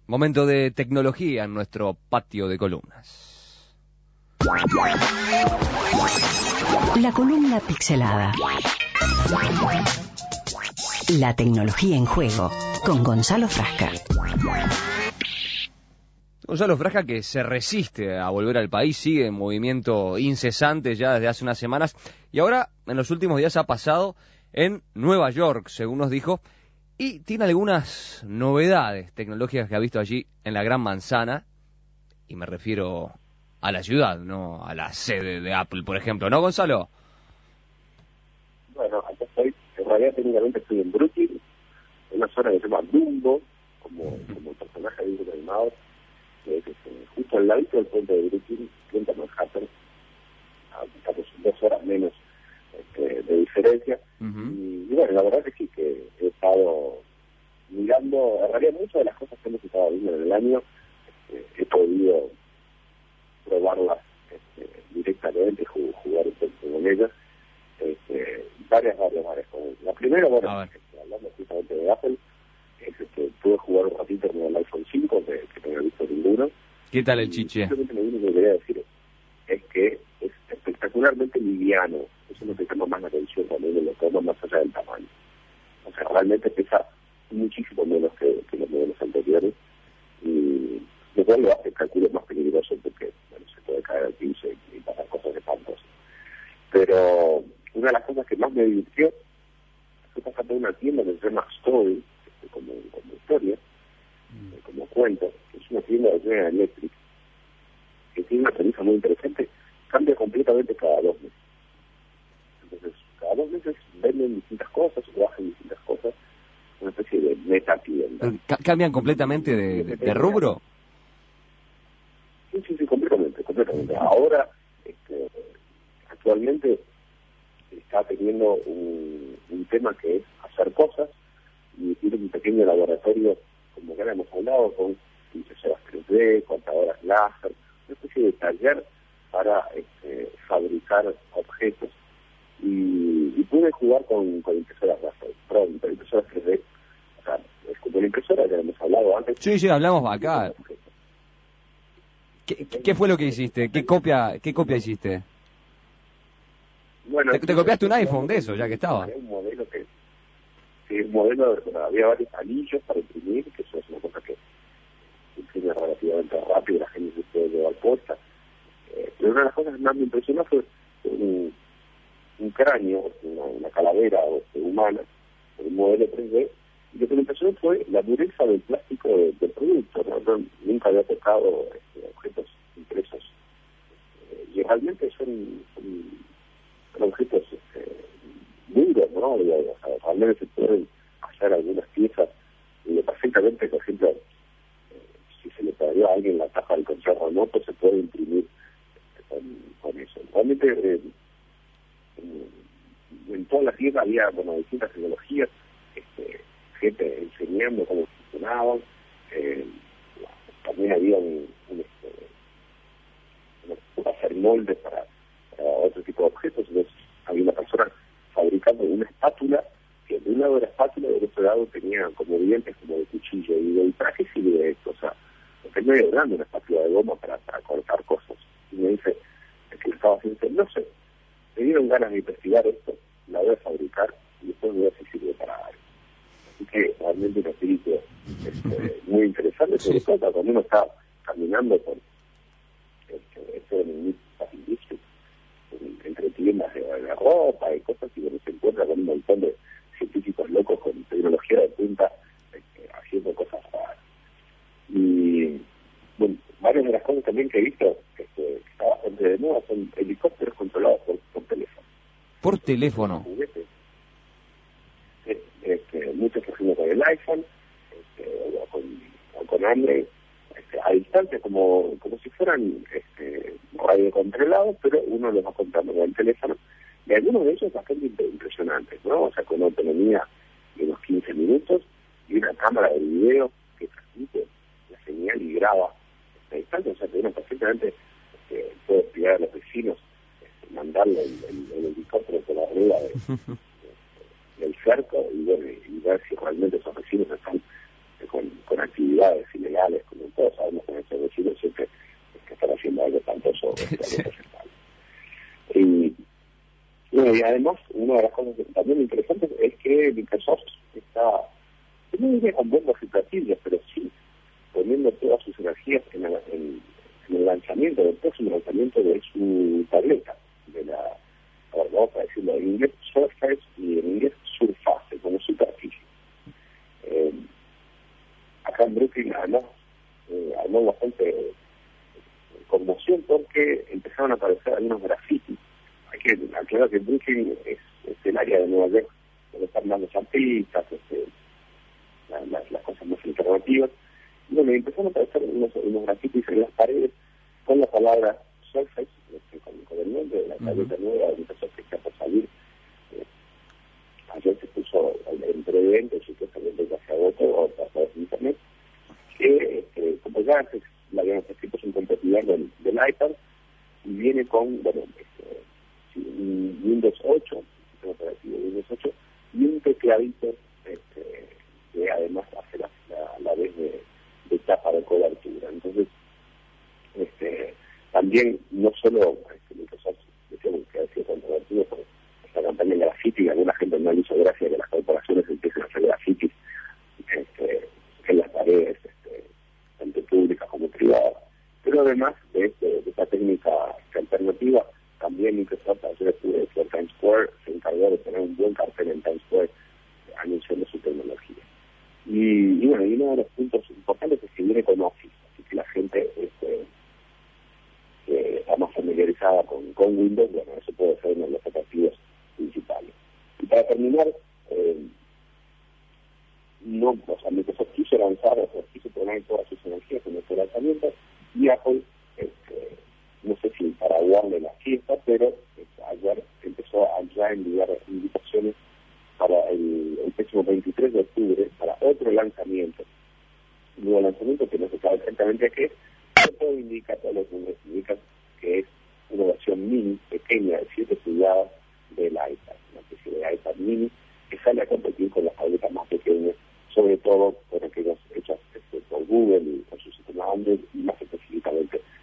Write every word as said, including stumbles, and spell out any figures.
Momento de tecnología en nuestro patio de columnas. La columna pixelada. La tecnología en juego, con Gonzalo Frasca. Gonzalo Frasca, que se resiste a volver al país, sigue en movimiento incesante ya desde hace unas semanas, y ahora en los últimos días ha pasado en Nueva York, según nos dijo, y tiene algunas novedades tecnológicas que ha visto allí en la Gran Manzana, y me refiero a la ciudad, no a la sede de Apple, por ejemplo, ¿no, Gonzalo? Bueno, acá estoy, en realidad técnicamente estoy en Brooklyn, en una zona que se llama Dumbo, como, como el personaje de dibujos animados, que es este, justo al ladito del puente de Brooklyn, frente a Manhattan, estamos dos horas menos este, de diferencia. Uh-huh. y, y bueno, la verdad es que, que he estado mirando, en realidad muchas de las cosas que hemos estado viendo en el año, este, he podido probarlas este, directamente, jugar, jugar un poco con ellas, este, varias, varias, varias cosas. La primera, bueno, este, hablando justamente de Apple, es este, pude jugar un ratito con el iPhone cinco, que, que no había visto ninguno. ¿Qué tal el chiche? Simplemente lo único que quería decir es que es espectacularmente liviano. Eso es lo que llama más la atención también de lo que toma más allá del tamaño. O sea, realmente pesa muchísimo menos que, que los modelos anteriores, y lo cual lo hace el cálculo más peligroso porque, bueno, se puede caer al piso y, y pasar cosas espantosas. Pero una de las cosas que más me divirtió fue pasar por una tienda que se llama Story, este, como, como historia, mm. eh, como cuento, que es una tienda de General Electric, que tiene una tarifa muy interesante, cambia completamente cada dos meses. Entonces, cada dos meses venden distintas cosas, o bajan distintas cosas, una especie de meta tienda. ¿Cambian completamente de, de, de rubro? Sí, sí, sí, completamente, completamente. Ahora, este, actualmente está teniendo un, un tema que es hacer cosas, y tiene un pequeño laboratorio, como ya hemos hablado, con impresoras tres D, contadoras láser, una especie de taller para este, fabricar objetos. Y, y pude jugar con, con impresoras láser, perdón, con impresoras tres D. O sea, es como una impresora, ya hemos hablado antes. Sí, sí, hablamos acá. ¿Qué, ¿Qué fue lo que hiciste? ¿Qué copia, qué copia hiciste? Bueno, ¿Te, te copiaste un iPhone de eso, ya que estaba? Un modelo que, que un modelo, había varios anillos para imprimir, que eso es una cosa que imprime relativamente rápido, la gente se puede llevar puesta. Eh, pero una de las cosas que más me impresionó fue un, un cráneo, una, una calavera humana, un modelo tres D, y lo que me impresionó fue la dureza del plástico de, del producto. ¿no? Yo nunca había tocado este, objetos impresos, eh, y realmente son, son son objetos este, duros, ¿no? O sea, realmente se pueden hacer algunas piezas y perfectamente, por ejemplo, eh, si se le perdió a alguien la tapa del control remoto, se puede imprimir este, con, con eso. Realmente eh, en, en toda la tienda había, bueno, distintas tecnologías, este, gente enseñando cómo funcionaban, eh, también había un, un este, una, hacer moldes para otro tipo de objetos. Entonces había una persona fabricando una espátula, que de un lado era espátula y del otro lado tenía como dientes como de cuchillo, y digo, ¿y para qué sirve esto? O sea, porque no era grande una espátula de goma para, para cortar cosas. Y me dice, es que estaba haciendo, no sé, me dieron ganas de investigar esto, la voy a fabricar y después voy a ver si sirve para algo. Así que realmente un espíritu este, muy interesante, sobre todo cuando uno está caminando por este, este en el entre tiendas de, de ropa y cosas, y donde se encuentra con un montón de científicos locos con tecnología de punta este, haciendo cosas raras. Y bueno, varias de las cosas también que he visto este, que está bastante de moda son helicópteros controlados por, por teléfono. ¿Por teléfono? Juguetes. Este, muchos que hacemos con el iPhone este, o con, o con Android, este, a distancia, como como si fueran este, radiocontrolados, pero uno los va contando con el teléfono, y algunos de ellos bastante impresionantes, ¿no? O sea, con una autonomía de unos quince minutos y una cámara de video que transmite la señal y graba a distancia. O sea, que uno perfectamente este, puede explicar a los vecinos, este, mandarle el, el, el helicóptero por la rueda de, de, del cerco y ver, y ver si realmente esos vecinos están con, con actividades ilegales sí. Y, bueno, y además, una de las cosas que también interesantes es que Microsoft está, no diría con bombas y platillos, pero sí poniendo todas sus energías en el, en, en el lanzamiento, el próximo lanzamiento de su tableta, de la, a ver, vamos a decirlo en inglés Surface y en inglés Surface, como superficie. Eh, acá en Brooklyn además eh, armó bastante eh, conmoción porque empezaron a aparecer algunos grafitis. Hay que aclarar que Brooklyn es, es el área de Nueva York donde están más los artistas, este, la, la, las cosas más alternativas. Y bueno, empezaron a aparecer unos, unos grafitis en las paredes con la palabra Surface, este, con, con el nombre de la tableta uh-huh. nueva de Microsoft que está por salir. Eh, ayer se puso en preventa, supuestamente ya se agotó a través de internet, que este, como ya se, la habíamos escrito, es un competidor del, del iPad y viene con, bueno, este, Windows ocho, el sistema operativo Windows ocho, y un tecladito este, que además hace la, la, la vez de, de tapa de cobertura. Entonces, este, también no solo este, Microsoft decíamos que ha sido controvertido por esta campaña de graffiti, y alguna gente no le hizo gracia que las corporaciones empiecen a hacer graffiti este, en las paredes, este, tanto públicas como privadas. Pero además de, este, de esta técnica alternativa, también Microsoft ayer pude que Times Square se encargó de tener un buen cartel en Times Square anunciando su tecnología. Y, y bueno, y uno de los puntos importantes es que viene con Office, así que la gente este, que está más familiarizada con, con Windows, bueno, eso puede ser uno de los atractivos principales. Y para terminar, eh, no, o sea, Microsoft quiso lanzar, o sea, quiso poner todas sus energías en este lanzamiento, y Apple, este, no sé si para aguarle la fiesta, pero este, ayer empezó a ya enviar invitaciones para el, el próximo veintitrés de octubre, para otro lanzamiento, un nuevo lanzamiento que no se sabe exactamente a qué es, pero todo indica, todos los números indican que es una versión mini, pequeña, de siete pulgadas del iPad, una especie de iPad mini, que sale a competir con las tabletas más pequeñas, sobre todo por aquellas hechas este, por Google y por su sistema Android, y más específicamente